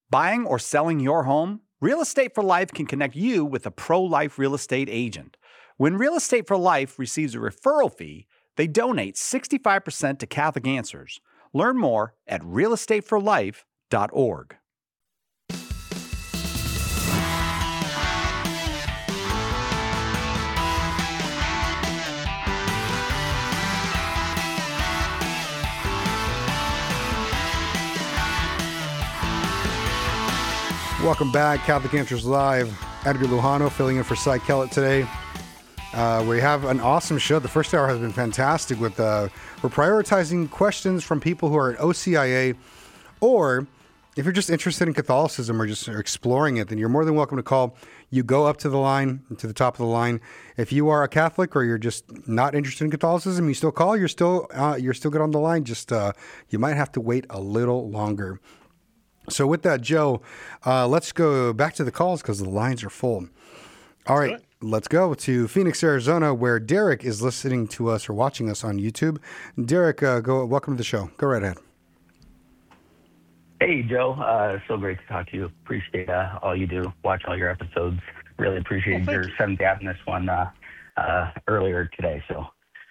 Buying or selling your home? Real Estate for Life can connect you with a pro-life real estate agent. When Real Estate for Life receives a referral fee, they donate 65% to Catholic Answers. Learn more at realestateforlife.org. Welcome back, Catholic Answers Live. Edgar Lujano filling in for Cy Kellett today. We have an awesome show. The first hour has been fantastic. We're prioritizing questions from people who are at OCIA, or if you're just interested in Catholicism or just exploring it, then you're more than welcome to call. You go up to the line, to the top of the line. If you are a Catholic or you're just not interested in Catholicism, you still call. You're still good on the line. Just you might have to wait a little longer. So with that, Joe, let's go back to the calls because the lines are full. All right, let's go to Phoenix, Arizona, where Derek is listening to us or watching us on YouTube. Derek, welcome to the show. Go right ahead. Hey, Joe. So great to talk to you. Appreciate all you do. Watch all your episodes. Really appreciate your Seventh-day Adventist one earlier today. So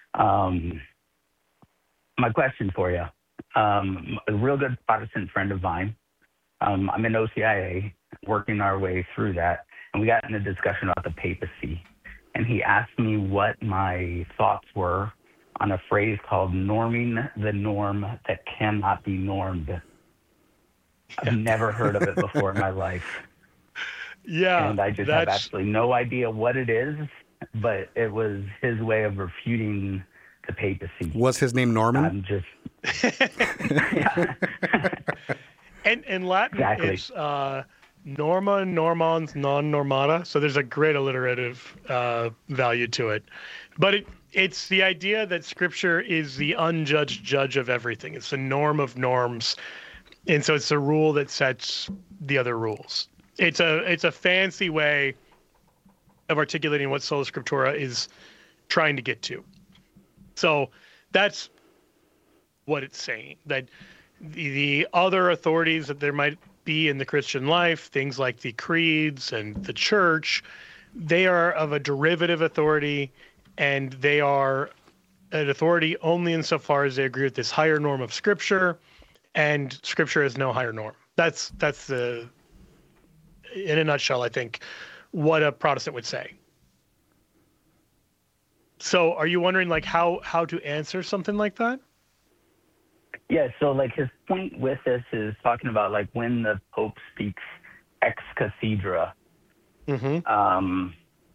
my question for you, a real good Protestant friend of mine, I'm in OCIA, working our way through that, and we got in a discussion about the papacy. And he asked me what my thoughts were on a phrase called norming the norm that cannot be normed. I've never heard of it before in my life. Yeah. And I just have absolutely no idea what it is, but it was his way of refuting the papacy. Was his name Norman? I'm just... yeah. And in Latin, exactly. It's norma, normans, non normata. So there's a great alliterative value to it. But it's the idea that Scripture is the unjudged judge of everything. It's the norm of norms. And so it's a rule that sets the other rules. It's a fancy way of articulating what Sola Scriptura is trying to get to. So that's what it's saying, that the other authorities that there might be in the Christian life, things like the creeds and the church, they are of a derivative authority, and they are an authority only insofar as they agree with this higher norm of Scripture, and Scripture is no higher norm. That's the, in a nutshell, I think, what a Protestant would say. So are you wondering like how to answer something like that? Yeah, so like his point with this is talking about like when the Pope speaks ex cathedra, his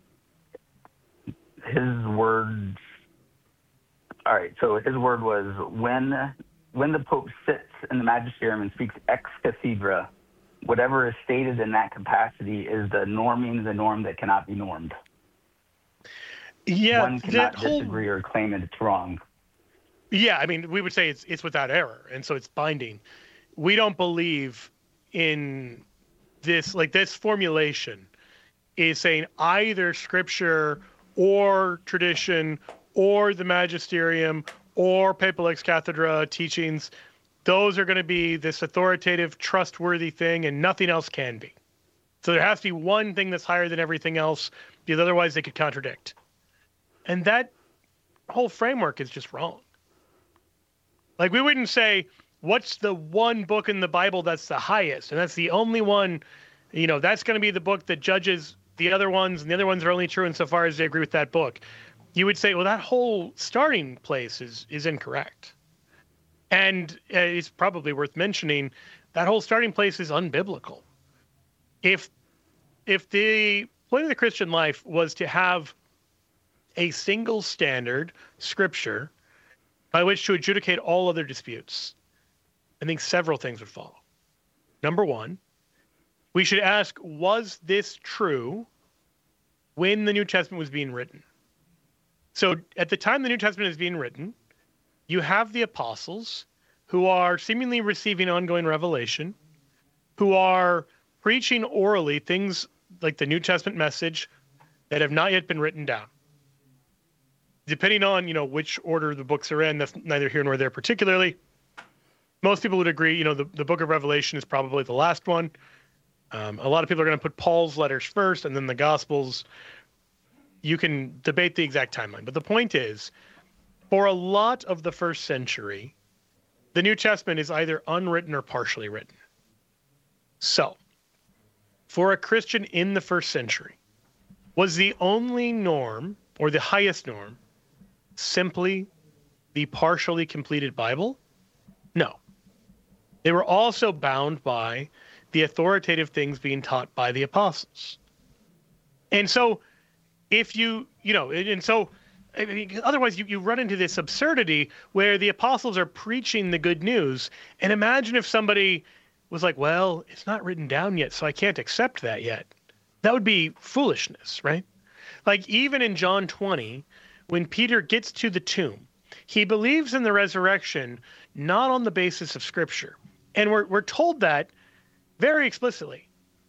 words. All right, so his word was when the Pope sits in the magisterium and speaks ex cathedra, whatever is stated in that capacity is the norming the norm that cannot be normed. Yeah, one cannot disagree or claim that it's wrong. Yeah, I mean, we would say it's without error, and so it's binding. We don't believe in this, like this formulation is saying either Scripture or tradition or the magisterium or papal ex cathedra teachings, those are going to be this authoritative, trustworthy thing, and nothing else can be. So there has to be one thing that's higher than everything else, because otherwise they could contradict. And that whole framework is just wrong. Like, we wouldn't say, what's the one book in the Bible that's the highest? And that's the only one, that's going to be the book that judges the other ones, and the other ones are only true insofar as they agree with that book. You would say, well, that whole starting place is incorrect. And it's probably worth mentioning, that whole starting place is unbiblical. If the point of the Christian life was to have a single standard, Scripture, by which to adjudicate all other disputes, I think several things would follow. Number one, we should ask, was this true when the New Testament was being written? So at the time the New Testament is being written, you have the apostles who are seemingly receiving ongoing revelation, who are preaching orally things like the New Testament message that have not yet been written down. Depending on, which order the books are in, that's neither here nor there particularly. Most people would agree, the book of Revelation is probably the last one. A lot of people are going to put Paul's letters first and then the Gospels. You can debate the exact timeline. But the point is, for a lot of the first century, the New Testament is either unwritten or partially written. So, for a Christian in the first century, was the only norm, or the highest norm, simply the partially completed Bible? No. They were also bound by the authoritative things being taught by the apostles. And so, otherwise you run into this absurdity where the apostles are preaching the good news. And imagine if somebody was like, well, it's not written down yet, so I can't accept that yet. That would be foolishness, right? Like even in John 20, when Peter gets to the tomb, he believes in the resurrection, not on the basis of Scripture. And we're told that very explicitly.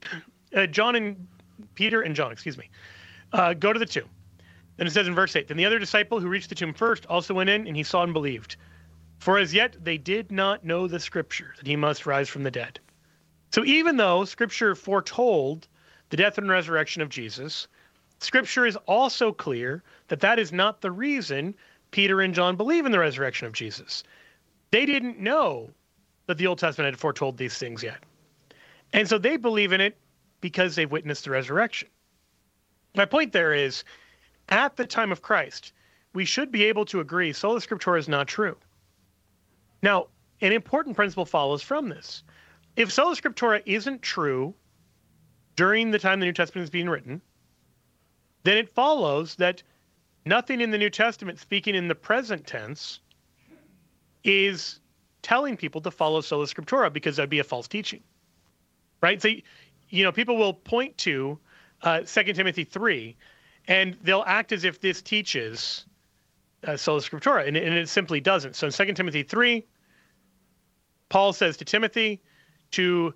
Peter and John, go to the tomb. Then it says in verse 8, then the other disciple who reached the tomb first also went in, and he saw and believed. For as yet they did not know the Scripture, that he must rise from the dead. So even though Scripture foretold the death and resurrection of Jesus, Scripture is also clear that that is not the reason Peter and John believe in the resurrection of Jesus. They didn't know that the Old Testament had foretold these things yet. And so they believe in it because they've witnessed the resurrection. My point there is, at the time of Christ, we should be able to agree sola scriptura is not true. Now, an important principle follows from this. If sola scriptura isn't true during the time the New Testament is being written, then it follows that nothing in the New Testament, speaking in the present tense, is telling people to follow sola scriptura, because that'd be a false teaching, right? So, people will point to 2 Timothy 3, and they'll act as if this teaches sola scriptura, and it simply doesn't. So in 2 Timothy 3, Paul says to Timothy, he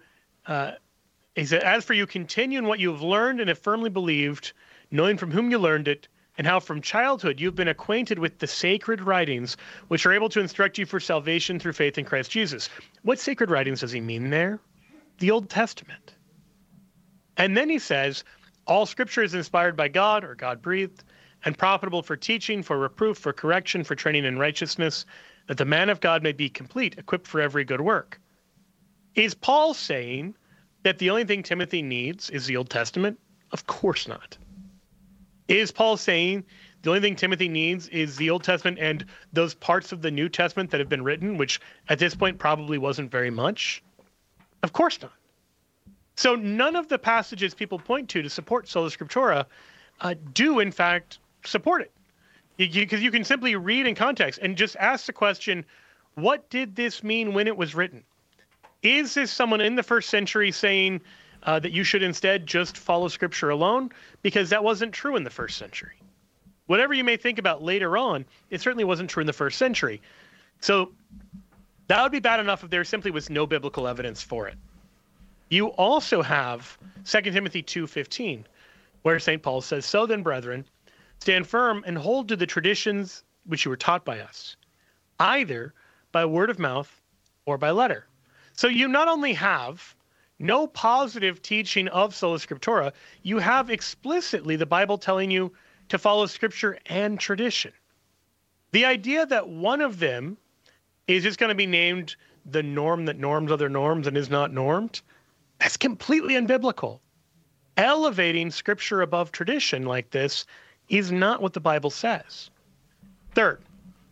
said, as for you, continue in what you have learned and have firmly believed, knowing from whom you learned it, and how from childhood you've been acquainted with the sacred writings, which are able to instruct you for salvation through faith in Christ Jesus. What sacred writings does he mean there? The Old Testament. And then he says, all Scripture is inspired by God, or God-breathed, and profitable for teaching, for reproof, for correction, for training in righteousness, that the man of God may be complete, equipped for every good work. Is Paul saying that the only thing Timothy needs is the Old Testament? Of course not. Is Paul saying the only thing Timothy needs is the Old Testament and those parts of the New Testament that have been written, which at this point probably wasn't very much? Of course not. So none of the passages people point to support sola scriptura do, in fact, support it. Because you can simply read in context and just ask the question, what did this mean when it was written? Is this someone in the first century saying that you should instead just follow Scripture alone? Because that wasn't true in the first century. Whatever you may think about later on, it certainly wasn't true in the first century. So that would be bad enough if there simply was no biblical evidence for it. You also have 2 Timothy 2:15, where St. Paul says, so then, brethren, stand firm and hold to the traditions which you were taught by us, either by word of mouth or by letter. So you not only have no positive teaching of sola scriptura, you have explicitly the Bible telling you to follow Scripture and tradition. The idea that one of them is just going to be named the norm that norms other norms and is not normed, that's completely unbiblical. Elevating Scripture above tradition like this is not what the Bible says. Third,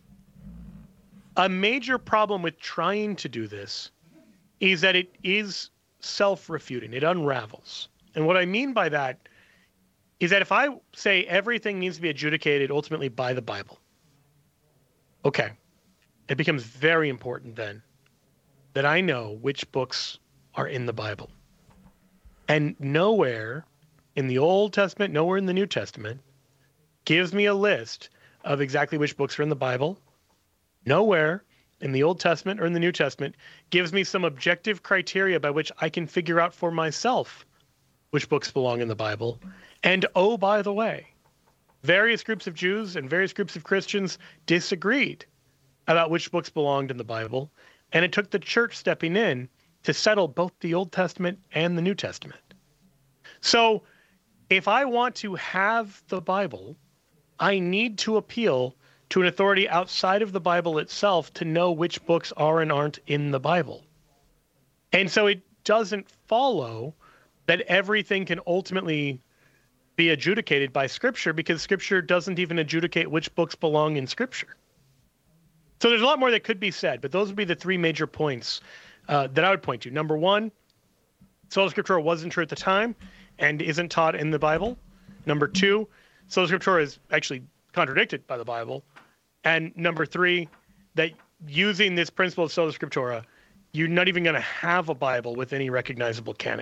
a major problem with trying to do this is that it is self-refuting. It unravels. And what I mean by that is that if I say everything needs to be adjudicated ultimately by the Bible, okay, it becomes very important then that I know which books are in the Bible. And nowhere in the Old Testament, nowhere in the New Testament, gives me a list of exactly which books are in the Bible. Nowhere in the Old Testament or in the New Testament gives me some objective criteria by which I can figure out for myself which books belong in the Bible. And oh, by the way, various groups of Jews and various groups of Christians disagreed about which books belonged in the Bible. And it took the church stepping in to settle both the Old Testament and the New Testament. So if I want to have the Bible, I need to appeal to an authority outside of the Bible itself to know which books are and aren't in the Bible. And so it doesn't follow that everything can ultimately be adjudicated by Scripture, because Scripture doesn't even adjudicate which books belong in Scripture. So there's a lot more that could be said, but those would be the three major points that I would point to. Number one, Sola Scriptura wasn't true at the time and isn't taught in the Bible. Number two, Sola Scriptura is actually contradicted by the Bible. And number three, that using this principle of Sola Scriptura, you're not even going to have a Bible with any recognizable canon.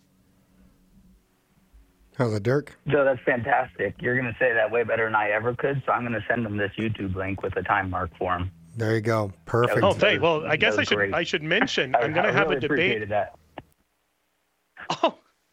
How's it, Dirk? Joe, that's fantastic. You're going to say that way better than I ever could, so I'm going to send them this YouTube link with a time mark for them. There you go. Perfect. Oh, thank you. Well, I guess I should mention I'm going to have a debate. That. Oh,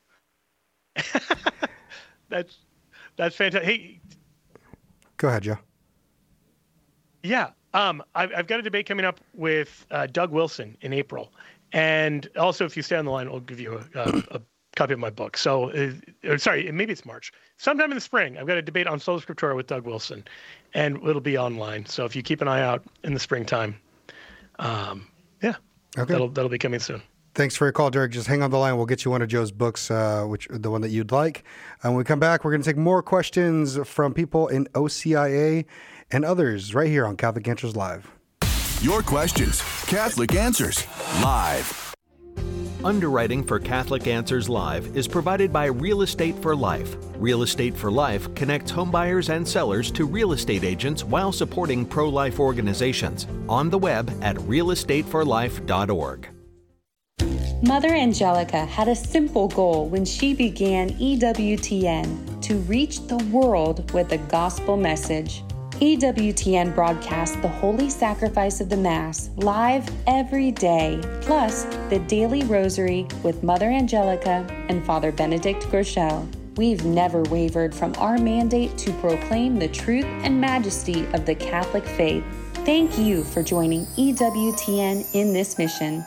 that's fantastic. Hey, go ahead, Joe. Yeah, I've got a debate coming up with Doug Wilson in April, and also if you stay on the line, I'll give you a copy of my book. So, sorry, maybe it's March. Sometime in the spring, I've got a debate on Sola Scriptura with Doug Wilson, and it'll be online. So if you keep an eye out in the springtime, okay, that'll be coming soon. Thanks for your call, Derek. Just hang on the line. We'll get you one of Joe's books, which the one that you'd like. And when we come back, we're going to take more questions from people in OCIA and others right here on Catholic Answers Live. Your questions, Catholic Answers Live. Underwriting for Catholic Answers Live is provided by Real Estate for Life. Real Estate for Life connects homebuyers and sellers to real estate agents while supporting pro-life organizations. On the web at realestateforlife.org. Mother Angelica had a simple goal when she began EWTN: to reach the world with the gospel message. EWTN broadcasts the Holy Sacrifice of the Mass live every day, plus the Daily Rosary with Mother Angelica and Father Benedict Groeschel. We've never wavered from our mandate to proclaim the truth and majesty of the Catholic faith. Thank you for joining EWTN in this mission.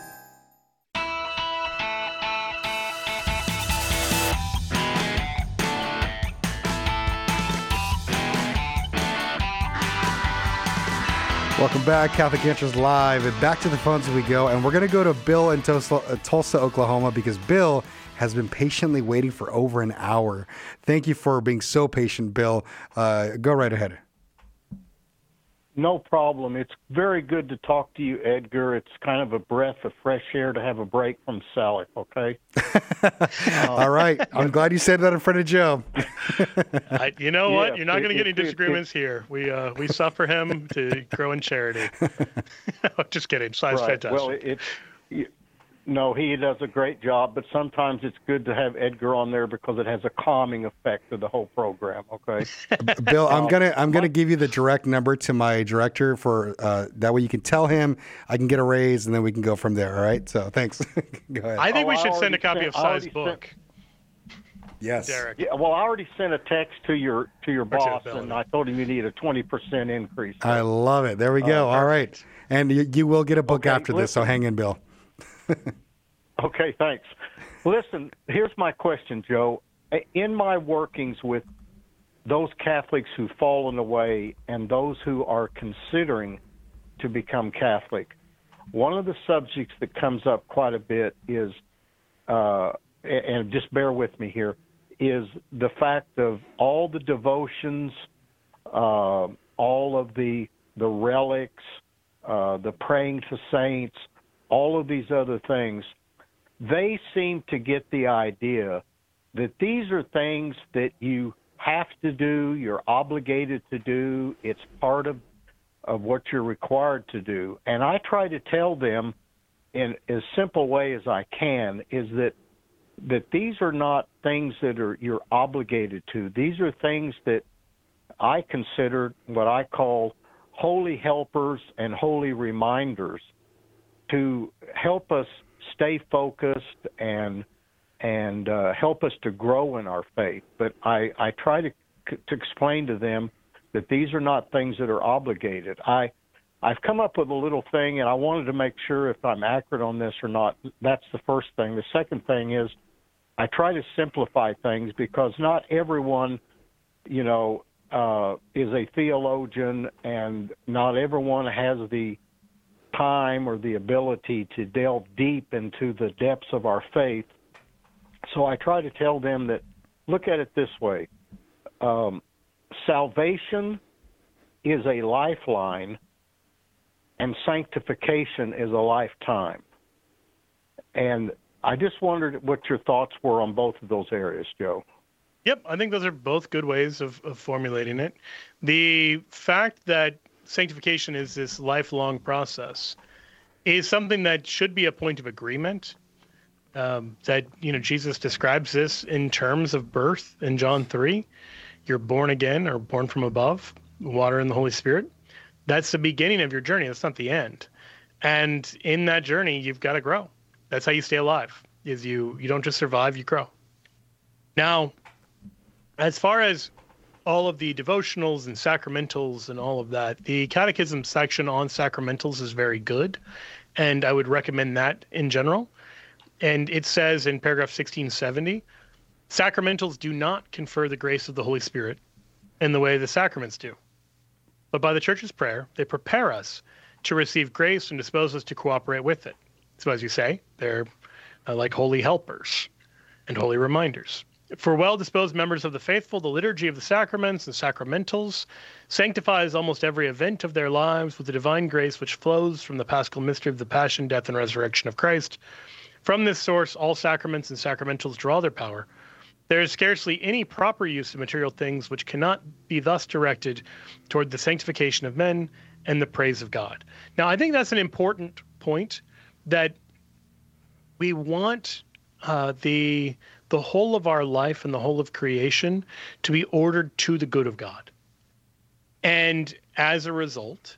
Welcome back, Catholic Answers Live. And back to the phones we go. And we're going to go to Bill in Tulsa, Oklahoma, because Bill has been patiently waiting for over an hour. Thank you for being so patient, Bill. Go right ahead. No problem. It's very good to talk to you, Edgar. It's kind of a breath of fresh air to have a break from Sally, okay? All right. I'm glad you said that in front of Joe. You know what? You're not going to get any disagreements here. We suffer him to grow in charity. Just kidding. Si's right. fantastic. Well, no, he does a great job, but sometimes it's good to have Edgar on there because it has a calming effect to the whole program, okay? Bill, I'm gonna give you the direct number to my director for that way you can tell him I can get a raise and then we can go from there, all right? So thanks. Go ahead. I think we should send a copy of Si's book. Yes. Derek. Yeah, well, I already sent a text to your boss, and I told him you need a 20% increase. So. I love it. There we go. All right. And you will get a book after this, so hang in, Bill. Okay, thanks. Listen, here's my question, Joe. In my workings with those Catholics who've fallen away and those who are considering to become Catholic, one of the subjects that comes up quite a bit is, and just bear with me here, is the fact of all the devotions, all of the relics, the praying to saints, all of these other things. They seem to get the idea that these are things that you have to do, you're obligated to do, it's part of what you're required to do. And I try to tell them in as simple way as I can is that these are not things that you're obligated to. These are things that I consider what I call holy helpers and holy reminders to help us stay focused and help us to grow in our faith. But I try to explain to them that these are not things that are obligated. I I've come up with a little thing, and I wanted to make sure if I'm accurate on this or not. That's the first thing. The second thing is I try to simplify things because not everyone, is a theologian, and not everyone has the time or the ability to delve deep into the depths of our faith. So I try to tell them that, look at it this way. Salvation is a lifeline, and sanctification is a lifetime. And I just wondered what your thoughts were on both of those areas, Joe. Yep, I think those are both good ways of formulating it. The fact that sanctification is this lifelong process is something that should be a point of agreement. That Jesus describes this in terms of birth in John 3. You're born again, or born from above, water and the Holy Spirit. That's the beginning of your journey. That's not the end. And in that journey, you've got to grow. That's how you stay alive. Is you don't just survive, you grow. Now, as far as all of the devotionals and sacramentals and all of that, the Catechism section on sacramentals is very good, and I would recommend that in general. And it says in paragraph 1670, sacramentals do not confer the grace of the Holy Spirit in the way the sacraments do. But by the Church's prayer, they prepare us to receive grace and dispose us to cooperate with it. So as you say, they're like holy helpers and holy reminders. For well-disposed members of the faithful, the liturgy of the sacraments and sacramentals sanctifies almost every event of their lives with the divine grace which flows from the paschal mystery of the passion, death, and resurrection of Christ. From this source, all sacraments and sacramentals draw their power. There is scarcely any proper use of material things which cannot be thus directed toward the sanctification of men and the praise of God. Now, I think that's an important point, that we want the whole of our life and the whole of creation to be ordered to the good of God. And as a result,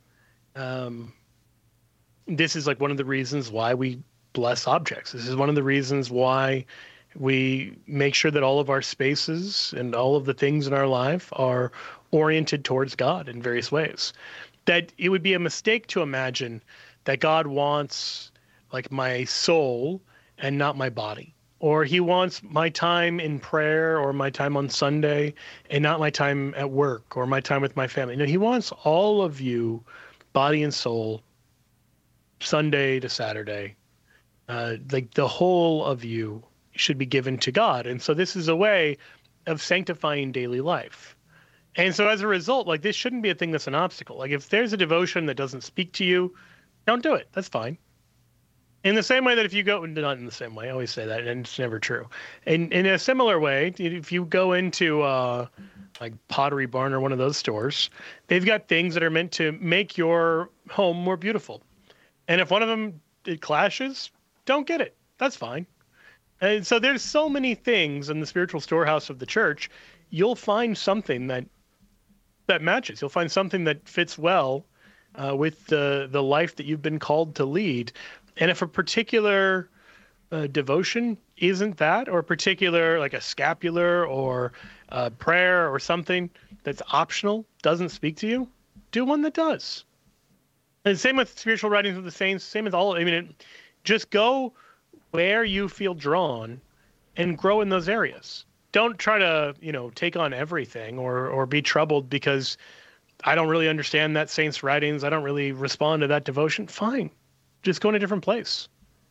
this is like one of the reasons why we bless objects. This is one of the reasons why we make sure that all of our spaces and all of the things in our life are oriented towards God in various ways. That it would be a mistake to imagine that God wants like my soul and not my body. Or he wants my time in prayer or my time on Sunday and not my time at work or my time with my family. No, he wants all of you, body and soul, Sunday to Saturday. Like the whole of you should be given to God. And so this is a way of sanctifying daily life. And so as a result, like this shouldn't be a thing that's an obstacle. Like if there's a devotion that doesn't speak to you, don't do it. That's fine. In the same way that if you go, not in the same way, I always say that, and it's never true. In a similar way, if you go into like Pottery Barn or one of those stores, they've got things that are meant to make your home more beautiful. And if one of them, it clashes, don't get it. That's fine. And so there's so many things in the spiritual storehouse of the church. You'll find something that matches. You'll find something that fits well with the life that you've been called to lead. And if a particular devotion isn't that, or a particular, like a scapular or a prayer or something that's optional, doesn't speak to you, do one that does. And same with spiritual writings of the saints, same with all, just go where you feel drawn and grow in those areas. Don't try to, take on everything or be troubled because I don't really understand that saint's writings. I don't really respond to that devotion. Fine. Just go in a different place.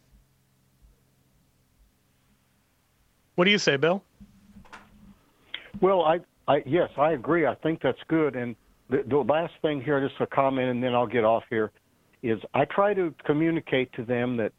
What do you say, Bill? Well, yes, I agree. I think that's good. And the last thing here, just a comment, and then I'll get off here, is I try to communicate to them that,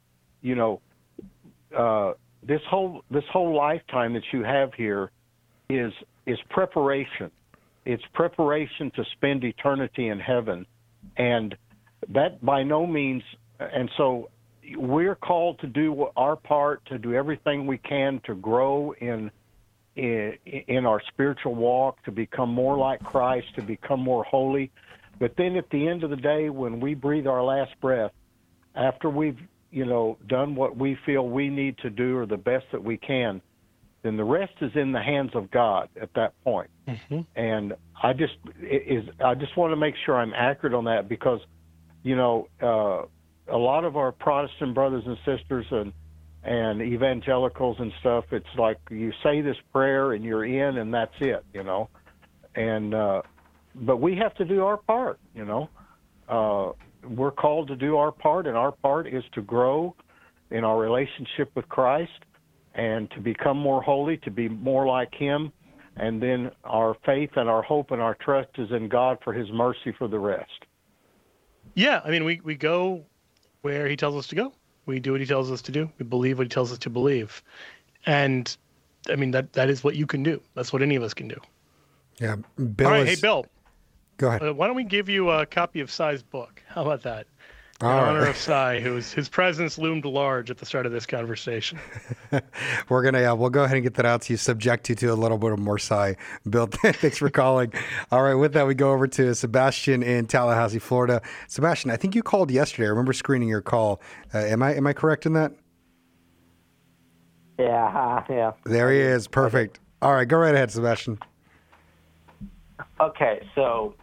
this whole lifetime that you have here is preparation. It's preparation to spend eternity in heaven, and that by no means. And so we're called to do our part, to do everything we can to grow in our spiritual walk, to become more like Christ, to become more holy. But then at the end of the day, when we breathe our last breath, after we've done what we feel we need to do or the best that we can, then the rest is in the hands of God at that point. Mm-hmm. And I just want to make sure I'm accurate on that, because a lot of our Protestant brothers and sisters and evangelicals and stuff, it's like you say this prayer and you're in and that's it, And but we have to do our part, We're called to do our part, and our part is to grow in our relationship with Christ and to become more holy, to be more like Him. And then our faith and our hope and our trust is in God for His mercy for the rest. Yeah, I mean, we go where He tells us to go. We do what He tells us to do. We believe what He tells us to believe. And, I mean, that is what you can do. That's what any of us can do. Yeah. Bill All right, hey, Bill. Go ahead. Why don't we give you a copy of Cy's book? How about that? In All honor right. of Cy, his presence loomed large at the start of this conversation. We'll go ahead and get that out to you, subject you to a little bit of more Cy. Bill, thanks for calling. All right, with that, we go over to Sebastian in Tallahassee, Florida. Sebastian, I think you called yesterday. I remember screening your call. Am I correct in that? Yeah. There he is. Perfect. All right, go right ahead, Sebastian. Okay, so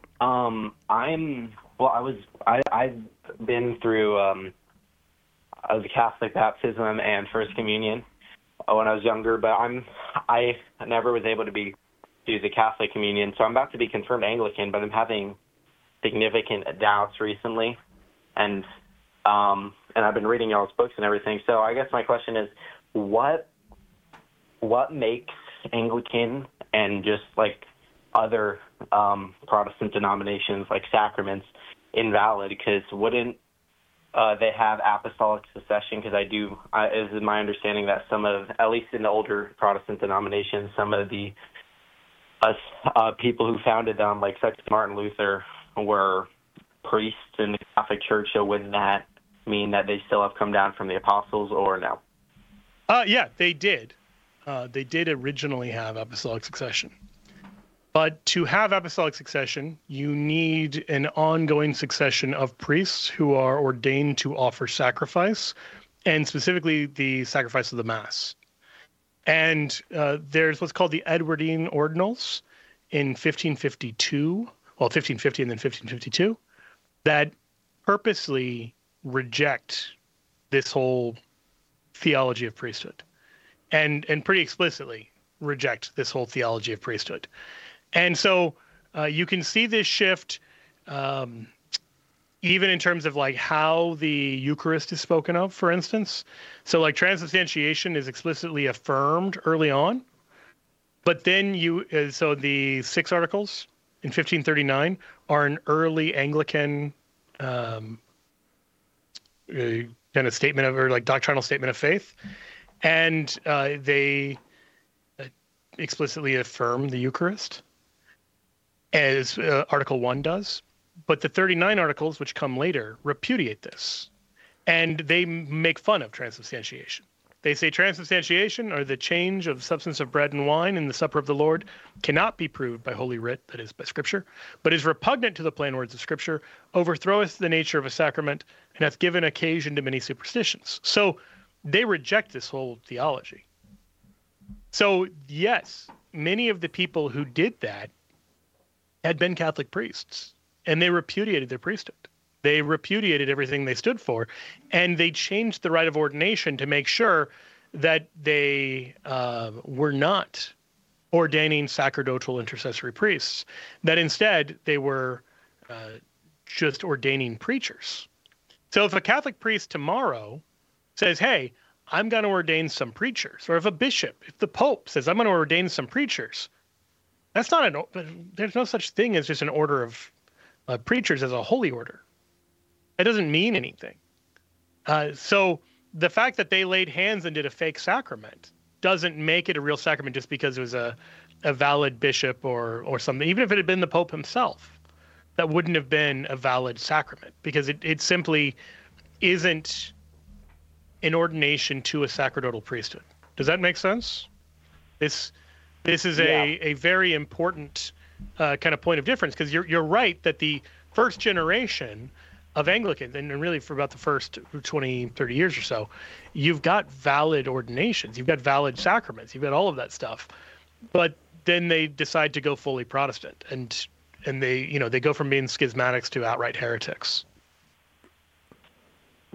I've been through I was a Catholic baptism and First Communion when I was younger, but I never was able to do the Catholic communion, so I'm about to be confirmed Anglican, but I'm having significant doubts recently, and I've been reading y'all's books and everything. So I guess my question is, what makes Anglican and just like other Protestant denominations like sacraments invalid? Because wouldn't they have apostolic succession? Because it is my understanding that some of, at least in the older Protestant denominations, some of the people who founded them, like such as Martin Luther, were priests in the Catholic Church. So wouldn't that mean that they still have come down from the apostles, or no? Yeah, they did. They did originally have apostolic succession. But to have apostolic succession, you need an ongoing succession of priests who are ordained to offer sacrifice, and specifically the sacrifice of the Mass. And there's what's called the Edwardine Ordinals in 1550 and then 1552, that purposely reject this whole theology of priesthood, and pretty explicitly reject this whole theology of priesthood. And so you can see this shift even in terms of like how the Eucharist is spoken of, for instance. So like transubstantiation is explicitly affirmed early on, but then so the 6 Articles in 1539 are an early Anglican kind of statement of, or like doctrinal statement of faith, and they explicitly affirm the Eucharist, as Article 1 does. But the 39 Articles, which come later, repudiate this, and they make fun of transubstantiation. They say transubstantiation, or the change of substance of bread and wine in the supper of the Lord, cannot be proved by Holy Writ, that is, by Scripture, but is repugnant to the plain words of Scripture, overthroweth the nature of a sacrament, and hath given occasion to many superstitions. So they reject this whole theology. So yes, many of the people who did that had been Catholic priests, and they repudiated their priesthood. They repudiated everything they stood for, and they changed the rite of ordination to make sure that they were not ordaining sacerdotal intercessory priests, that instead they were just ordaining preachers. So if a Catholic priest tomorrow says, hey, I'm going to ordain some preachers, or if a bishop, if the Pope says, I'm going to ordain some preachers, that's not there's no such thing as just an order of preachers as a holy order. It doesn't mean anything. So the fact that they laid hands and did a fake sacrament doesn't make it a real sacrament just because it was a valid bishop or something. Even if it had been the Pope himself, that wouldn't have been a valid sacrament, because it simply isn't an ordination to a sacerdotal priesthood. Does that make sense? This is a very important kind of point of difference, because you're right that the first generation of Anglicans, and really for about the first 20, 30 years or so, you've got valid ordinations, you've got valid sacraments, you've got all of that stuff. But then they decide to go fully Protestant, and they go from being schismatics to outright heretics.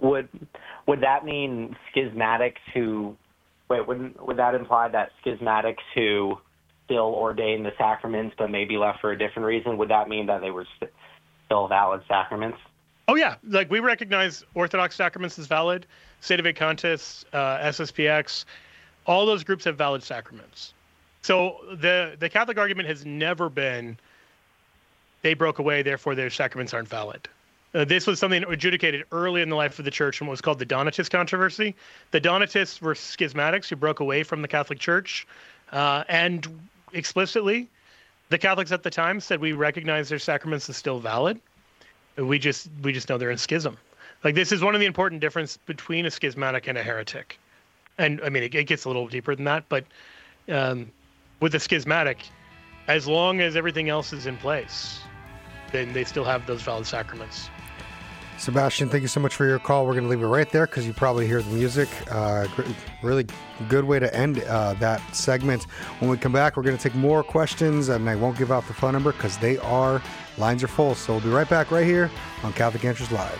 would that mean schismatics who? Wait, would that imply that schismatics who still ordain the sacraments but maybe left for a different reason? Would that mean that they were still valid sacraments? Oh yeah, like we recognize Orthodox sacraments as valid. Sede Vacantis, SSPX, all those groups have valid sacraments. So the Catholic argument has never been they broke away, therefore their sacraments aren't valid. This was something adjudicated early in the life of the church in what was called the Donatist controversy. The Donatists were schismatics who broke away from the Catholic Church, and explicitly, the Catholics at the time said we recognize their sacraments as still valid. We just know they're in schism. Like, this is one of the important differences between a schismatic and a heretic. And I mean, it gets a little deeper than that, but with a schismatic, as long as everything else is in place, then they still have those valid sacraments. Sebastian, thank you so much for your call. We're going to leave it right there because you probably hear the music. Really good way to end that segment. When we come back, we're going to take more questions, and I won't give out the phone number because lines are full. So we'll be right back right here on Catholic Answers Live.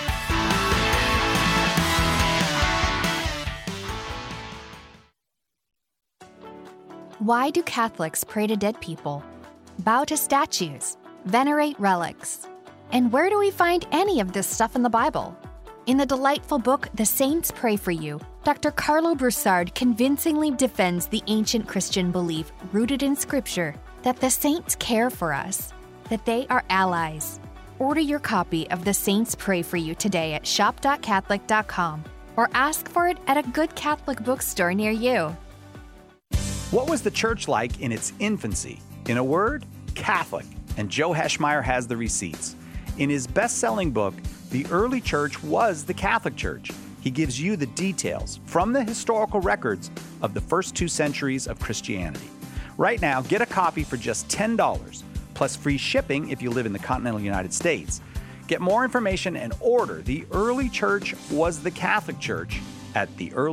Why do Catholics pray to dead people, bow to statues, venerate relics? And where do we find any of this stuff in the Bible? In the delightful book, The Saints Pray for You, Dr. Carlo Broussard convincingly defends the ancient Christian belief rooted in Scripture that the saints care for us, that they are allies. Order your copy of The Saints Pray for You today at shop.catholic.com or ask for it at a good Catholic bookstore near you. What was the church like in its infancy? In a word, Catholic. And Joe Heschmeyer has the receipts. In his best-selling book, The Early Church Was the Catholic Church, he gives you the details from the historical records of the first 2 centuries of Christianity. Right now, get a copy for just $10, plus free shipping if you live in the continental United States. Get more information and order The Early Church Was the Catholic Church at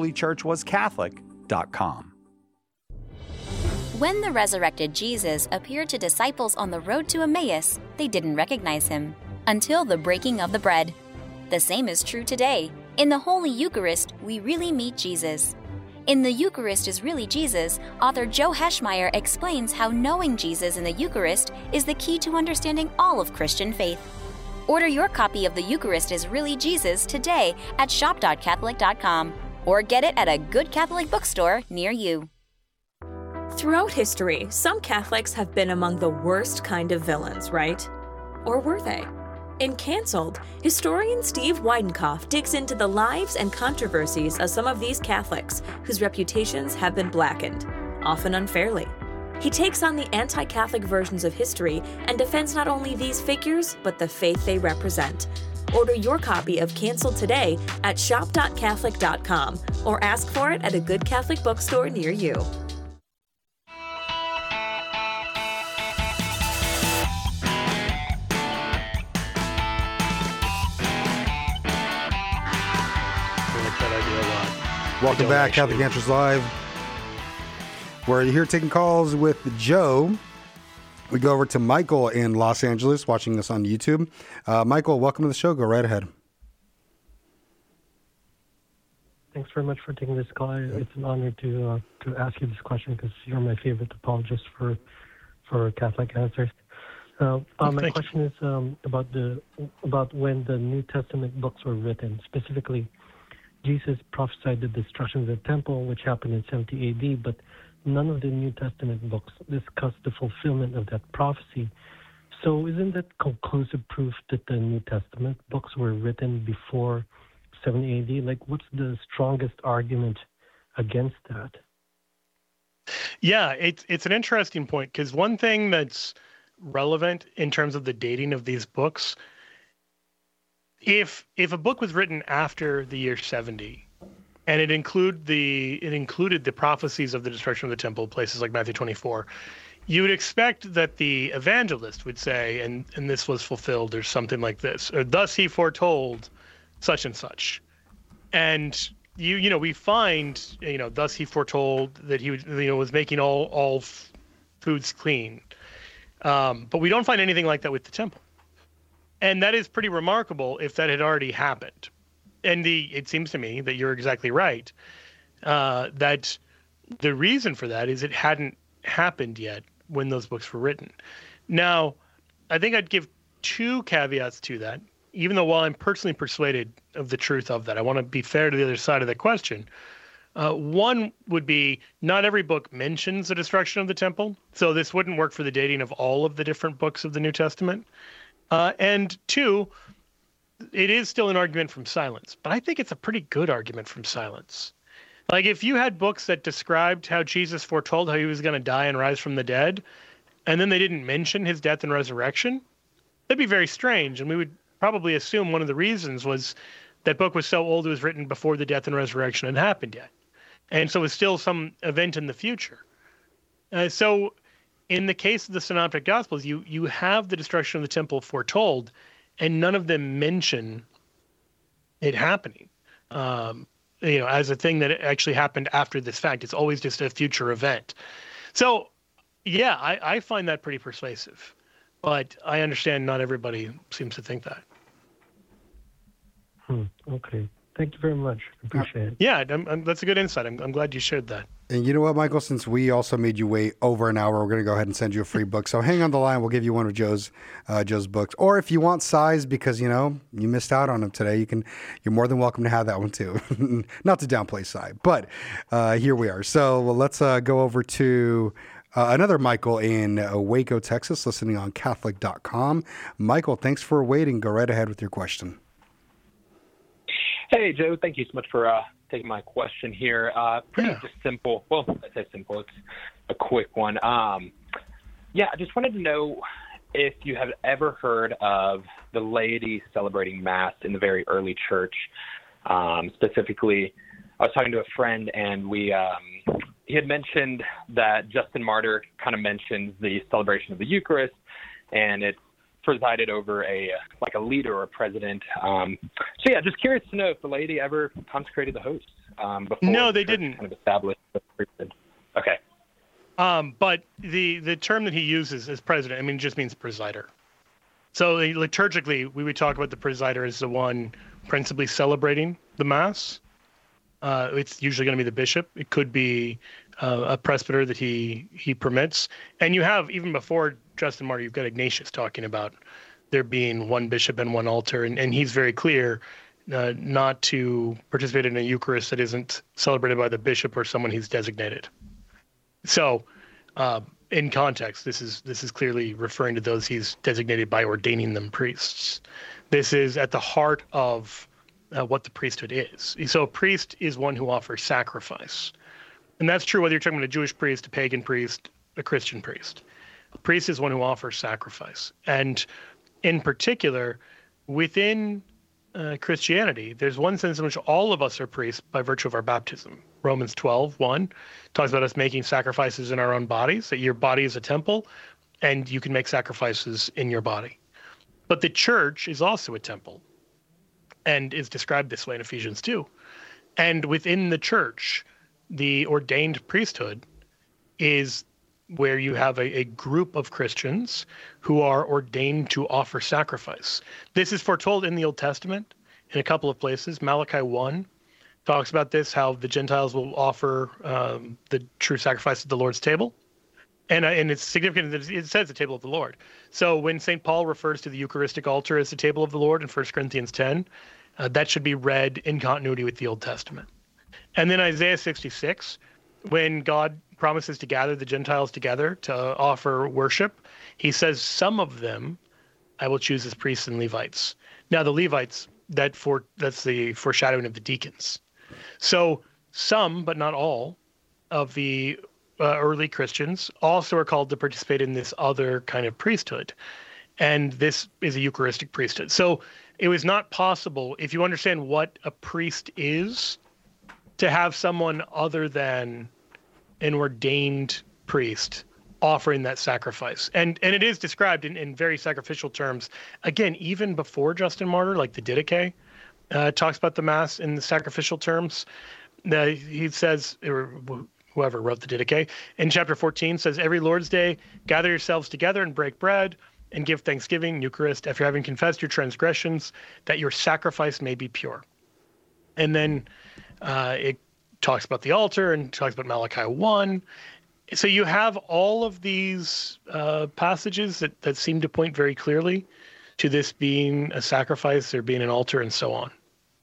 theearlychurchwascatholic.com. When the resurrected Jesus appeared to disciples on the road to Emmaus, they didn't recognize him until the breaking of the bread. The same is true today. In the Holy Eucharist, we really meet Jesus. In The Eucharist is Really Jesus, author Joe Heschmeyer explains how knowing Jesus in the Eucharist is the key to understanding all of Christian faith. Order your copy of The Eucharist is Really Jesus today at shop.catholic.com or get it at a good Catholic bookstore near you. Throughout history, some Catholics have been among the worst kind of villains, right? Or were they? In Cancelled, historian Steve Weidenkopf digs into the lives and controversies of some of these Catholics whose reputations have been blackened, often unfairly. He takes on the anti-Catholic versions of history and defends not only these figures, but the faith they represent. Order your copy of Cancelled today at shop.catholic.com or ask for it at a good Catholic bookstore near you. Welcome back, Catholic Answers Live. We're here taking calls with Joe. We go over to Michael in Los Angeles, watching us on YouTube. Michael, welcome to the show. Go right ahead. Thanks very much for taking this call. It's an honor to ask you this question because you're my favorite apologist for Catholic Answers. My question is about when the New Testament books were written. Specifically, Jesus prophesied the destruction of the temple, which happened in 70 AD, but none of the New Testament books discuss the fulfillment of that prophecy. So isn't that conclusive proof that the New Testament books were written before 70 AD? Like, what's the strongest argument against that? Yeah, it's an interesting point because one thing that's relevant in terms of the dating of these books, if a book was written after the year 70 and it included the prophecies of the destruction of the temple, places like Matthew 24, you would expect that the evangelist would say, and this was fulfilled, or something like this, or thus he foretold such and such. And we find, thus he foretold that he would, was making all foods clean. But we don't find anything like that with the temple. And that is pretty remarkable if that had already happened. it seems to me that you're exactly right. That the reason for that is it hadn't happened yet when those books were written. Now, I think I'd give two caveats to that, even though while I'm personally persuaded of the truth of that, I want to be fair to the other side of the question. One would be not every book mentions the destruction of the temple, so this wouldn't work for the dating of all of the different books of the New Testament. And two, it is still an argument from silence, but I think it's a pretty good argument from silence. Like if you had books that described how Jesus foretold how he was going to die and rise from the dead, and then they didn't mention his death and resurrection, that'd be very strange. And we would probably assume one of the reasons was that book was so old it was written before the death and resurrection had happened yet. And so it's still some event in the future. So in the case of the Synoptic Gospels, you have the destruction of the temple foretold, and none of them mention it happening, as a thing that actually happened after this fact. It's always just a future event. So, yeah, I find that pretty persuasive. But I understand not everybody seems to think that. Okay. Thank you very much. Appreciate it. Yeah, that's a good insight. I'm glad you shared that. And you know what, Michael? Since we also made you wait over an hour, we're going to go ahead and send you a free book. So hang on the line. We'll give you one of Joe's books. Or if you want size because, you missed out on them today, you're more than welcome to have that one too. Not to downplay Cy, but here we are. So let's go over to another Michael in Waco, Texas, listening on Catholic.com. Michael, thanks for waiting. Go right ahead with your question. Hey, Joe. Thank you so much for taking my question here. Just simple. Well, I say simple. It's a quick one. I just wanted to know if you have ever heard of the laity celebrating Mass in the very early church. Specifically, I was talking to a friend, and he had mentioned that Justin Martyr kind of mentions the celebration of the Eucharist, and it's presided over a leader or a president. Just curious to know if the laity ever consecrated the host before. No, they didn't. Kind of established the priesthood. Okay. But the term that he uses as president, just means presider. So liturgically, we would talk about the presider as the one principally celebrating the Mass. It's usually going to be the bishop. It could be a presbyter that he permits. And you have, even before Justin Martyr, you've got Ignatius talking about there being one bishop and one altar. And he's very clear not to participate in a Eucharist that isn't celebrated by the bishop or someone he's designated. So in context, this is clearly referring to those he's designated by ordaining them priests. This is at the heart of what the priesthood is. So a priest is one who offers sacrifice. And that's true whether you're talking about a Jewish priest, a pagan priest, a Christian priest. A priest is one who offers sacrifice. And in particular, within Christianity, there's one sense in which all of us are priests by virtue of our baptism. Romans 12:1 talks about us making sacrifices in our own bodies, that your body is a temple, and you can make sacrifices in your body. But the church is also a temple, and is described this way in Ephesians 2. And within the church, the ordained priesthood is where you have a group of Christians who are ordained to offer sacrifice. This is foretold in the Old Testament in a couple of places. Malachi 1 talks about this, how the Gentiles will offer the true sacrifice at the Lord's table. And it's significant that it says the table of the Lord. So when St. Paul refers to the Eucharistic altar as the table of the Lord in 1 Corinthians 10, that should be read in continuity with the Old Testament. And then Isaiah 66, when God promises to gather the Gentiles together to offer worship, he says, some of them I will choose as priests and Levites. Now the Levites, that's the foreshadowing of the deacons. So some, but not all, of the early Christians also are called to participate in this other kind of priesthood. And this is a Eucharistic priesthood. So it was not possible, if you understand what a priest is, to have someone other than an ordained priest offering that sacrifice. And it is described in very sacrificial terms. Again, even before Justin Martyr, like the Didache talks about the Mass in the sacrificial terms. He says, or whoever wrote the Didache, in chapter 14 says, every Lord's Day, gather yourselves together and break bread and give thanksgiving, Eucharist, after having confessed your transgressions, that your sacrifice may be pure. And then it talks about the altar and talks about Malachi 1. So you have all of these passages that seem to point very clearly to this being a sacrifice, there being an altar, and so on.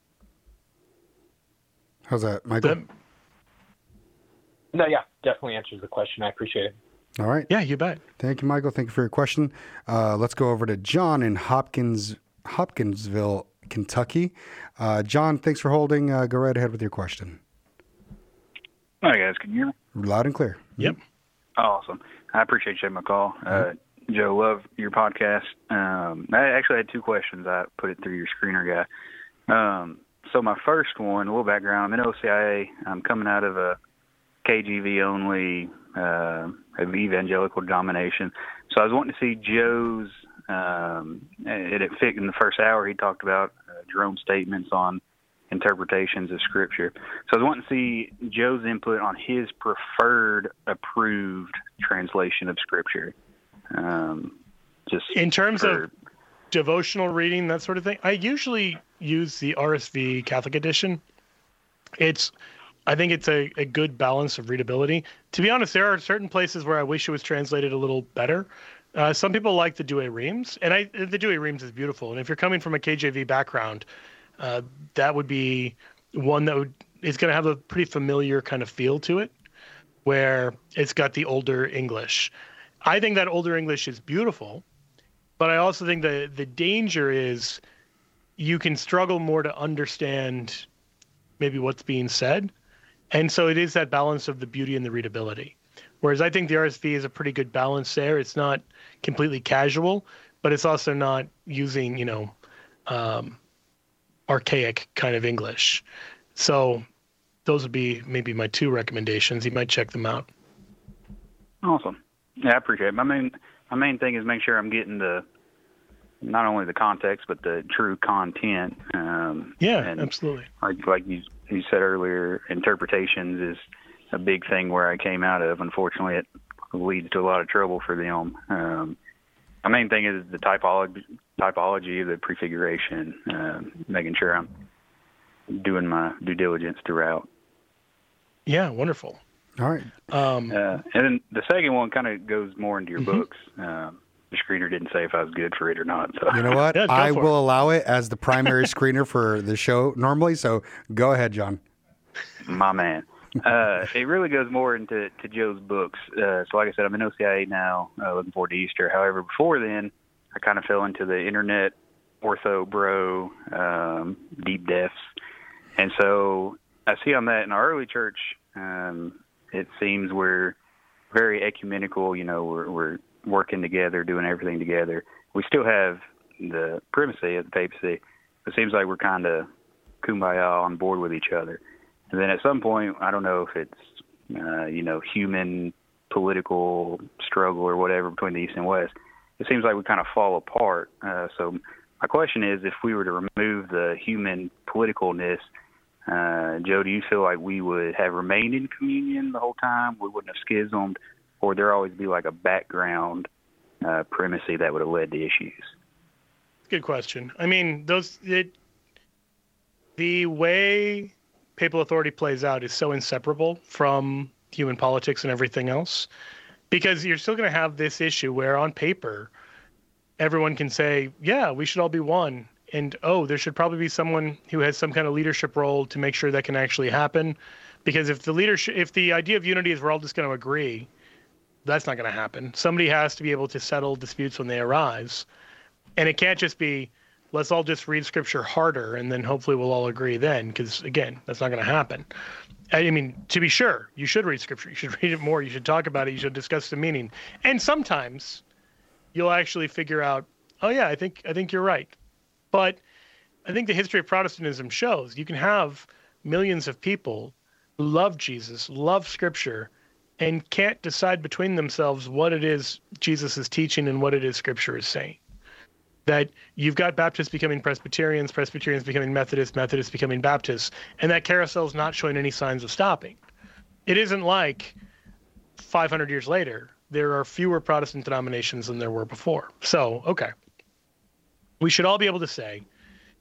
How's that, Michael? No, yeah, definitely answers the question. I appreciate it. All right. Yeah, you bet. Thank you, Michael. Thank you for your question. Let's go over to John in Hopkinsville, Kentucky. John, thanks for holding. Go right ahead with your question. Hi, guys. Can you hear me? Loud and clear. Yep. Awesome. I appreciate you taking my call. Joe, love your podcast. I actually had two questions. I put it through your screener guy. So my first one, a little background. I'm in OCIA. I'm coming out of a KGV only evangelical denomination. So I was wanting to see Joe's, it fit in the first hour. He talked about Jerome's statements on interpretations of Scripture. So I was wanting to see Joe's input on his preferred approved translation of Scripture. Just in terms of devotional reading, that sort of thing, I usually use the RSV Catholic edition. I think it's a good balance of readability. To be honest, there are certain places where I wish it was translated a little better. Some people like the Douay Rheims, and the Douay Rheims is beautiful. And if you're coming from a KJV background, that would be one that is going to have a pretty familiar kind of feel to it, where it's got the older English. I think that older English is beautiful, but I also think the danger is you can struggle more to understand maybe what's being said. And so it is that balance of the beauty and the readability. Whereas I think the RSV is a pretty good balance there. It's not completely casual, but it's also not using, archaic kind of English. So those would be maybe my two recommendations. You might check them out. Awesome. Yeah, I appreciate it. My main thing is make sure I'm getting not only the context, but the true content. Absolutely. Like you said earlier, interpretations is a big thing where I came out of. Unfortunately, it leads to a lot of trouble for them. My main thing is the typology of the prefiguration, making sure I'm doing my due diligence throughout. Yeah, wonderful. All right. And then the second one kind of goes more into your books. The screener didn't say if I was good for it or not. So. You know what? I will allow it as the primary screener for the show normally. So go ahead, John. My man. It really goes more into Joe's books. So like I said, I'm in OCIA now, looking forward to Easter. However, before then, I kind of fell into the internet ortho bro deep depths. And so I see on that in our early church, it seems we're very ecumenical. We're working together, doing everything together. We still have the primacy of the papacy. It seems like we're kind of kumbaya on board with each other. And then at some point, I don't know if it's, human political struggle or whatever between the East and West, it seems like we kind of fall apart. So my question is, if we were to remove the human politicalness, Joe, do you feel like we would have remained in communion the whole time? We wouldn't have schismed? Or would there always be like a background primacy that would have led to issues? Good question. I mean, the way papal authority plays out is so inseparable from human politics and everything else, because you're still going to have this issue where on paper, everyone can say, yeah, we should all be one. And, there should probably be someone who has some kind of leadership role to make sure that can actually happen. Because if the idea of unity is we're all just going to agree, that's not going to happen. Somebody has to be able to settle disputes when they arise. And it can't just be, let's all just read Scripture harder and then hopefully we'll all agree then. Because, again, that's not going to happen. I mean, to be sure, you should read Scripture. You should read it more. You should talk about it. You should discuss the meaning. And sometimes you'll actually figure out, oh, yeah, I think you're right. But I think the history of Protestantism shows you can have millions of people who love Jesus, love Scripture, and can't decide between themselves what it is Jesus is teaching and what it is Scripture is saying. That you've got Baptists becoming Presbyterians, Presbyterians becoming Methodists, Methodists becoming Baptists, and that carousel is not showing any signs of stopping. It isn't like 500 years later, there are fewer Protestant denominations than there were before. So, okay. We should all be able to say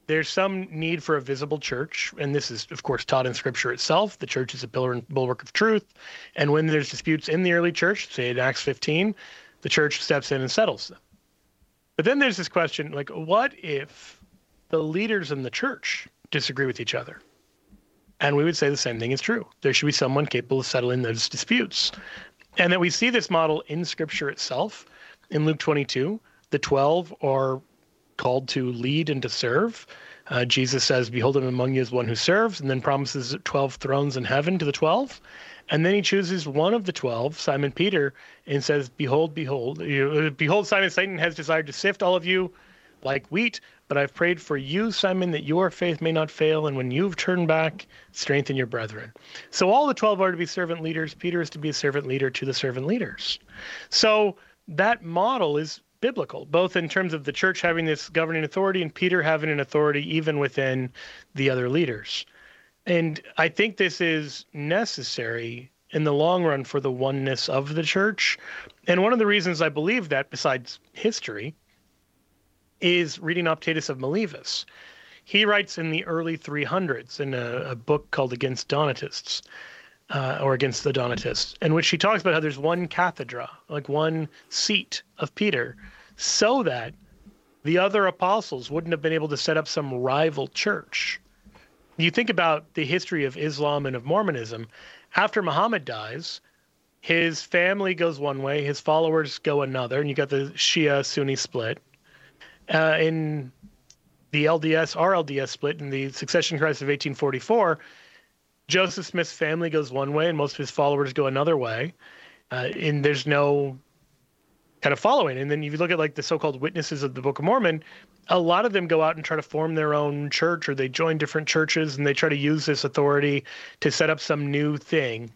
there's some need for a visible church, and this is, of course, taught in Scripture itself. The church is a pillar and bulwark of truth, and when there's disputes in the early church, say in Acts 15, the church steps in and settles them. But then there's this question, like, what if the leaders in the church disagree with each other? And we would say the same thing is true. There should be someone capable of settling those disputes. And that we see this model in Scripture itself. In Luke 22, the 12 are called to lead and to serve. Jesus says, behold, I'm among you as one who serves, and then promises 12 thrones in heaven to the 12. And then he chooses one of the 12, Simon Peter, and says, behold, Simon, Satan has desired to sift all of you like wheat, but I've prayed for you, Simon, that your faith may not fail, and when you've turned back, strengthen your brethren. So all the 12 are to be servant leaders. Peter is to be a servant leader to the servant leaders. So that model is biblical, both in terms of the church having this governing authority and Peter having an authority even within the other leaders. And I think this is necessary in the long run for the oneness of the church. And one of the reasons I believe that, besides history, is reading Optatus of Miletus. He writes in the early 300s in a book called Against Donatists, or Against the Donatists, in which he talks about how there's one cathedra, like one seat of Peter, so that the other apostles wouldn't have been able to set up some rival church. You think about the history of Islam and of Mormonism. After Muhammad dies, his family goes one way, his followers go another, and you got the Shia-Sunni split. In the RLDS split in the Succession Crisis of 1844, Joseph Smith's family goes one way and most of his followers go another way. And there's no kind of following. And then if you look at like the so-called witnesses of the Book of Mormon, a lot of them go out and try to form their own church, or they join different churches and they try to use this authority to set up some new thing.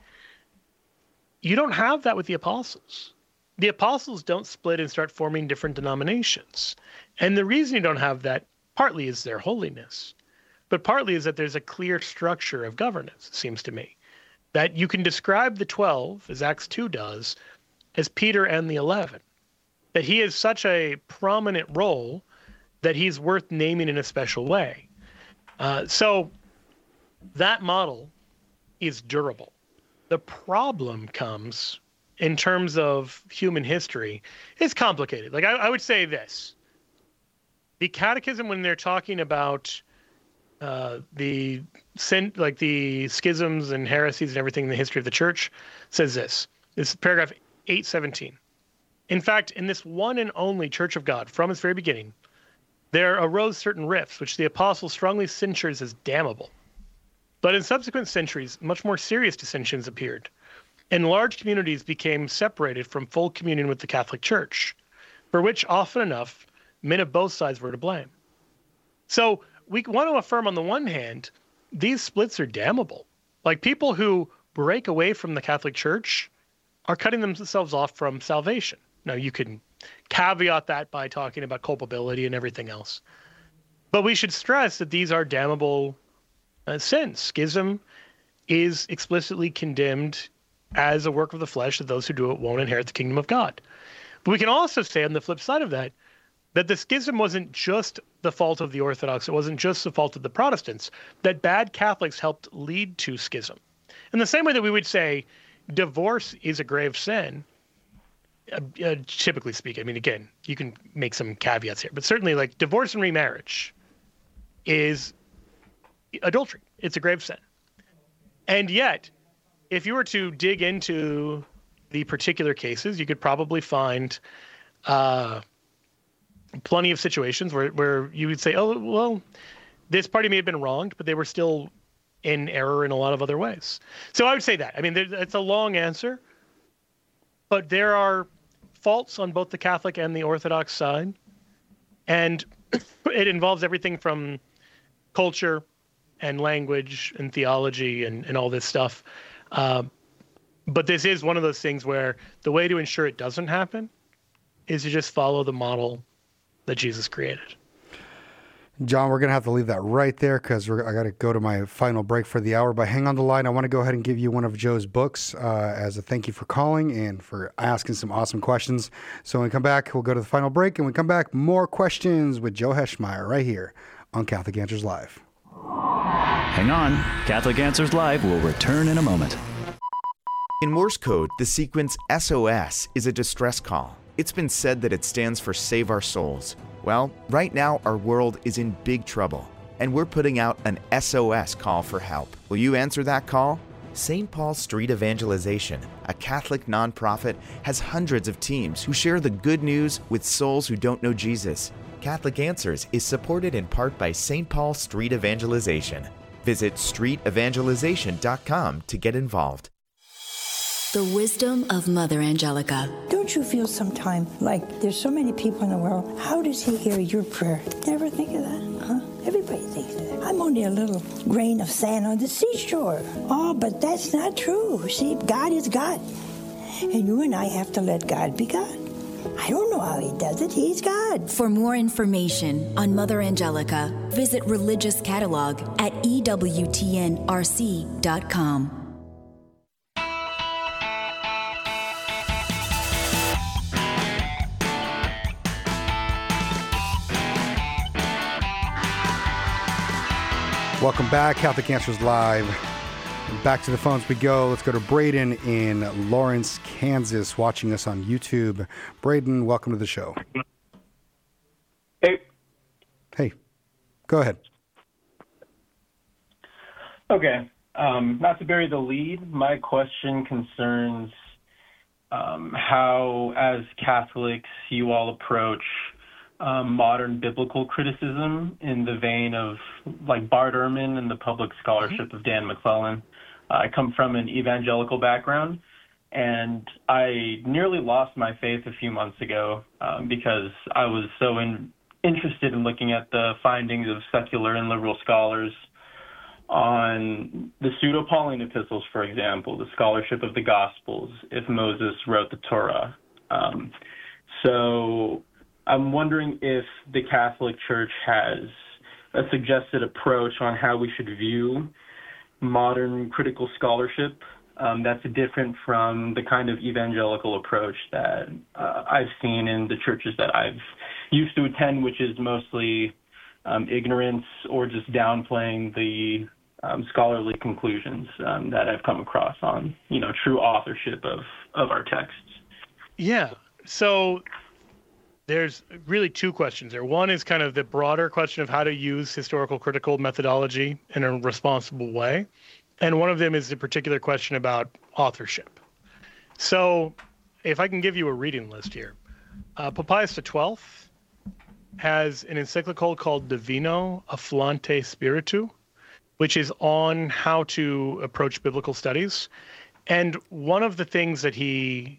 You don't have that with the apostles. The apostles don't split and start forming different denominations. And the reason you don't have that partly is their holiness, but partly is that there's a clear structure of governance, it seems to me, that you can describe the 12, as Acts 2 does, as Peter and the 11, that he has such a prominent role that he's worth naming in a special way. So that model is durable. The problem comes in terms of human history. It's complicated. Like I would say this. The Catechism, when they're talking about the schisms and heresies and everything in the history of the church, says this. This is paragraph 817. In fact, in this one and only Church of God, from its very beginning, there arose certain rifts, which the apostle strongly censures as damnable. But in subsequent centuries, much more serious dissensions appeared, and large communities became separated from full communion with the Catholic Church, for which often enough men of both sides were to blame. So we want to affirm, on the one hand, these splits are damnable. Like, people who break away from the Catholic Church are cutting themselves off from salvation. Now, you can caveat that by talking about culpability and everything else. But we should stress that these are damnable sins. Schism is explicitly condemned as a work of the flesh, that those who do it won't inherit the kingdom of God. But we can also say, on the flip side of that, that the schism wasn't just the fault of the Orthodox, it wasn't just the fault of the Protestants, that bad Catholics helped lead to schism. In the same way that we would say divorce is a grave sin, typically speaking. I mean, again, you can make some caveats here, but certainly, like, divorce and remarriage is adultery. It's a grave sin. And yet, if you were to dig into the particular cases, you could probably find plenty of situations where you would say, oh, well, this party may have been wronged, but they were still in error in a lot of other ways. So I would say that. I mean, it's a long answer, but there are faults on both the Catholic and the Orthodox side, and it involves everything from culture and language and theology and all this stuff. But this is one of those things where the way to ensure it doesn't happen is to just follow the model that Jesus created. John, we're going to have to leave that right there because I got to go to my final break for the hour. But hang on the line. I want to go ahead and give you one of Joe's books as a thank you for calling and for asking some awesome questions. So when we come back, we'll go to the final break. And when we come back, more questions with Joe Heschmeyer right here on Catholic Answers Live. Hang on. Catholic Answers Live will return in a moment. In Morse code, the sequence SOS is a distress call. It's been said that it stands for Save Our Souls. Well, right now our world is in big trouble, and we're putting out an SOS call for help. Will you answer that call? St. Paul Street Evangelization, a Catholic nonprofit, has hundreds of teams who share the good news with souls who don't know Jesus. Catholic Answers is supported in part by St. Paul Street Evangelization. Visit streetevangelization.com to get involved. The wisdom of Mother Angelica. Don't you feel sometime like there's so many people in the world? How does he hear your prayer? Never think of that, huh? Everybody thinks of that. I'm only a little grain of sand on the seashore. Oh, but that's not true. See, God is God. And you and I have to let God be God. I don't know how he does it. He's God. For more information on Mother Angelica, visit Religious Catalog at EWTNRC.com. Welcome back, Catholic Answers Live. Back to the phones we go. Let's go to Braden in Lawrence, Kansas, watching us on YouTube. Braden, welcome to the show. Hey. Hey. Go ahead. Okay. Not to bury the lead, my question concerns how, as Catholics, you all approach modern biblical criticism in the vein of like Bart Ehrman and the public scholarship of Dan McClellan. I come from an evangelical background, and I nearly lost my faith a few months ago because I was so interested in looking at the findings of secular and liberal scholars on the Pseudo-Pauline epistles, for example, the scholarship of the Gospels, if Moses wrote the Torah. So I'm wondering if the Catholic Church has a suggested approach on how we should view modern critical scholarship that's different from the kind of evangelical approach that I've seen in the churches that I've used to attend, which is mostly ignorance or just downplaying the scholarly conclusions that I've come across on, true authorship of our texts. Yeah. So there's really two questions there. One is kind of the broader question of how to use historical critical methodology in a responsible way. And one of them is the particular question about authorship. So if I can give you a reading list here, Pope Pius XII has an encyclical called Divino Afflante Spiritu, which is on how to approach biblical studies. And one of the things that he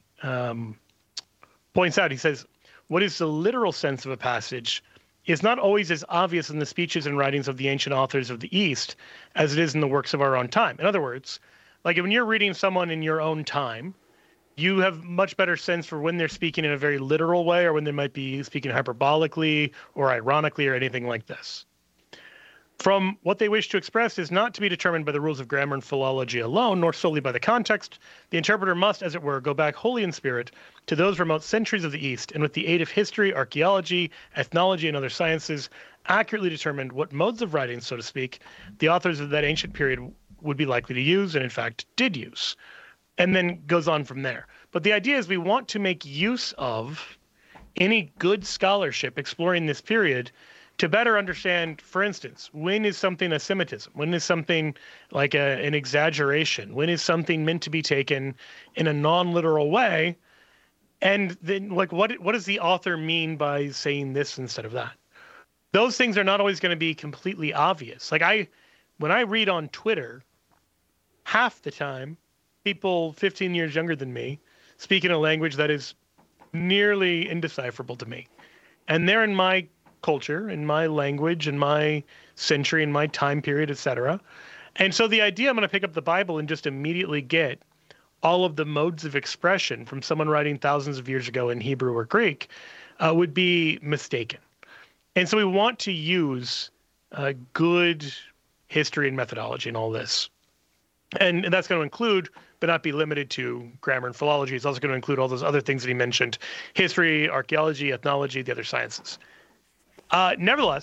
points out, he says, what is the literal sense of a passage is not always as obvious in the speeches and writings of the ancient authors of the East as it is in the works of our own time. In other words, like when you're reading someone in your own time, you have much better sense for when they're speaking in a very literal way or when they might be speaking hyperbolically or ironically or anything like this. From what they wish to express is not to be determined by the rules of grammar and philology alone, nor solely by the context. The interpreter must, as it were, go back wholly in spirit to those remote centuries of the East, and with the aid of history, archaeology, ethnology, and other sciences, accurately determine what modes of writing, so to speak, the authors of that ancient period would be likely to use, and in fact did use. And then goes on from there. But the idea is we want to make use of any good scholarship exploring this period to better understand, for instance, when is something a Semitism? When is something like an exaggeration? When is something meant to be taken in a non-literal way? And then, like, what does the author mean by saying this instead of that? Those things are not always going to be completely obvious. Like when I read on Twitter, half the time, people 15 years younger than me speak in a language that is nearly indecipherable to me. And they're in my culture, in my language, in my century, in my time period, etc. And so the idea I'm going to pick up the Bible and just immediately get all of the modes of expression from someone writing thousands of years ago in Hebrew or Greek would be mistaken. And so we want to use good history and methodology in all this. And that's going to include, but not be limited to, grammar and philology. It's also going to include all those other things that he mentioned: history, archaeology, ethnology, the other sciences. Nevertheless,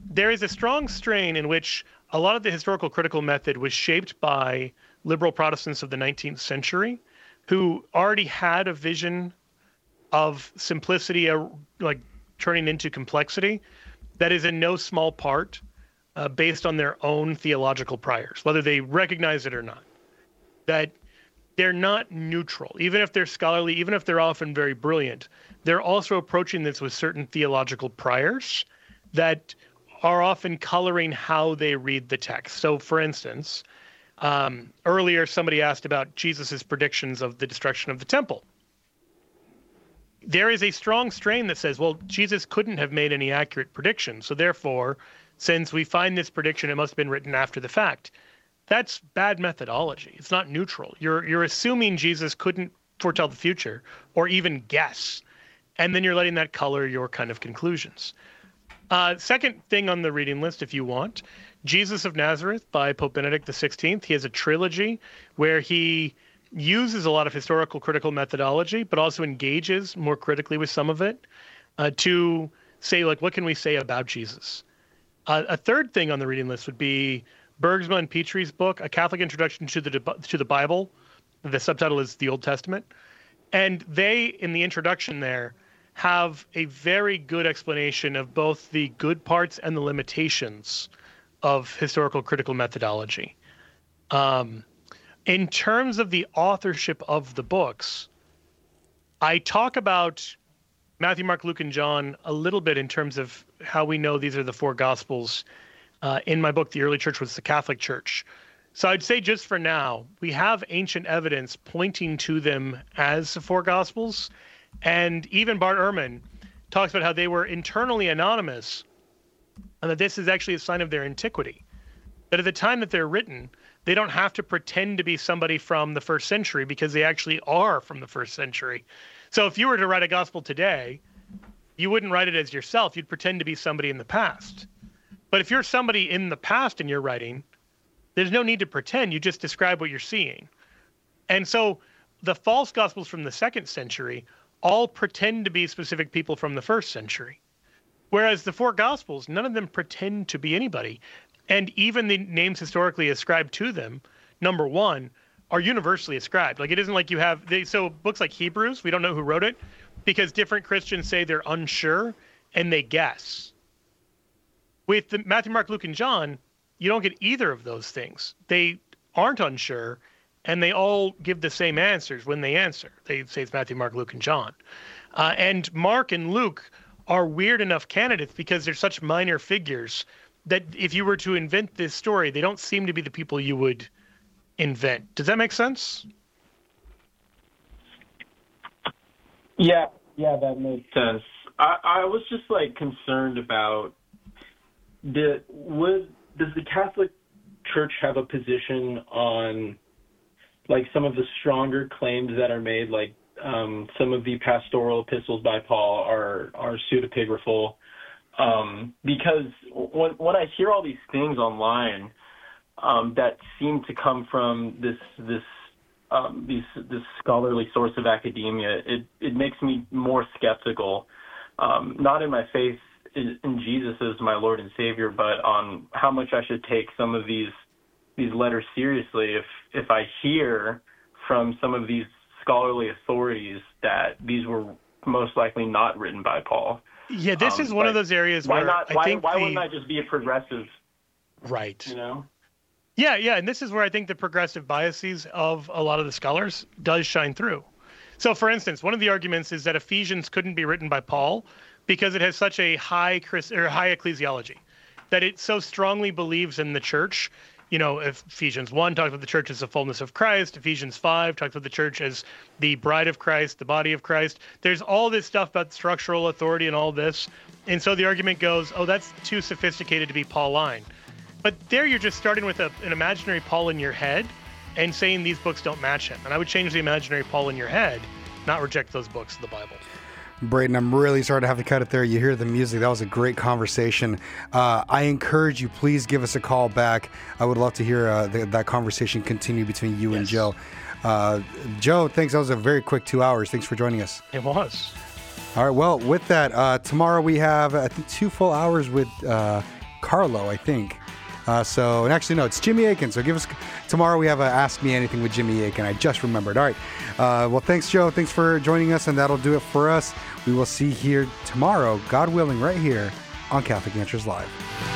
there is a strong strain in which a lot of the historical critical method was shaped by liberal Protestants of the 19th century who already had a vision of simplicity, like turning into complexity, that is in no small part based on their own theological priors, whether they recognize it or not. That they're not neutral. Even if they're scholarly, even if they're often very brilliant, they're also approaching this with certain theological priors that are often coloring how they read the text. So, for instance, earlier somebody asked about Jesus's predictions of the destruction of the temple. There is a strong strain that says, well, Jesus couldn't have made any accurate predictions. So therefore, since we find this prediction, it must have been written after the fact. That's bad methodology. It's not neutral. You're assuming Jesus couldn't foretell the future or even guess. And then you're letting that color your kind of conclusions. Second thing on the reading list, if you want, Jesus of Nazareth by Pope Benedict XVI. He has a trilogy where he uses a lot of historical critical methodology, but also engages more critically with some of it to say, like, what can we say about Jesus? A third thing on the reading list would be Bergsma and Petrie's book, A Catholic Introduction to the Bible. The subtitle is The Old Testament. And they, in the introduction there, have a very good explanation of both the good parts and the limitations of historical critical methodology. In terms of the authorship of the books, I talk about Matthew, Mark, Luke, and John a little bit in terms of how we know these are the four Gospels. In my book, The Early Church Was the Catholic Church. So I'd say just for now, we have ancient evidence pointing to them as the four Gospels. And even Bart Ehrman talks about how they were internally anonymous and that this is actually a sign of their antiquity. That at the time that they're written, they don't have to pretend to be somebody from the first century because they actually are from the first century. So if you were to write a gospel today, you wouldn't write it as yourself. You'd pretend to be somebody in the past. But if you're somebody in the past and you're writing, there's no need to pretend. You just describe what you're seeing. And so the false gospels from the second century all pretend to be specific people from the first century. Whereas the four gospels, none of them pretend to be anybody. And even the names historically ascribed to them, number one, are universally ascribed. Like, it isn't like you have, so books like Hebrews, we don't know who wrote it because different Christians say they're unsure and they guess. With the Matthew, Mark, Luke, and John, you don't get either of those things. They aren't unsure, and they all give the same answers when they answer. They say it's Matthew, Mark, Luke, and John. And Mark and Luke are weird enough candidates because they're such minor figures that if you were to invent this story, they don't seem to be the people you would invent. Does that make sense? Yeah, that makes sense. I was just like concerned about does the Catholic Church have a position on like some of the stronger claims that are made, like some of the pastoral epistles by Paul are pseudepigraphal? Because when I hear all these things online that seem to come from this scholarly source of academia, it makes me more skeptical, not in my faith in Jesus as my Lord and Savior, but on how much I should take some of these letters seriously if I hear from some of these scholarly authorities that these were most likely not written by Paul. Yeah, this is one of those areas where why wouldn't I just be a progressive? Right. You know? Yeah, and this is where I think the progressive biases of a lot of the scholars does shine through. So, for instance, one of the arguments is that Ephesians couldn't be written by Paul because it has such a high ecclesiology, that it so strongly believes in the church. You know, Ephesians 1 talks about the church as the fullness of Christ. Ephesians 5 talks about the church as the bride of Christ, the body of Christ. There's all this stuff about structural authority and all this. And so the argument goes, oh, that's too sophisticated to be Pauline. But there you're just starting with an imaginary Paul in your head and saying these books don't match him. And I would change the imaginary Paul in your head, not reject those books of the Bible. Braden, I'm really sorry to have to cut it there. You hear the music. That was a great conversation. I encourage you, please give us a call back. I would love to hear that conversation continue between you and Joe. Joe, thanks. That was a very quick 2 hours. Thanks for joining us. It was. All right. Well, with that, tomorrow we have, I think, 2 full hours with Carlo, I think. And actually, no, it's Jimmy Akin. So tomorrow we have a Ask Me Anything with Jimmy Akin. I just remembered. All right. Well, thanks, Joe. Thanks for joining us, and that'll do it for us. We will see you here tomorrow, God willing, right here on Catholic Answers Live.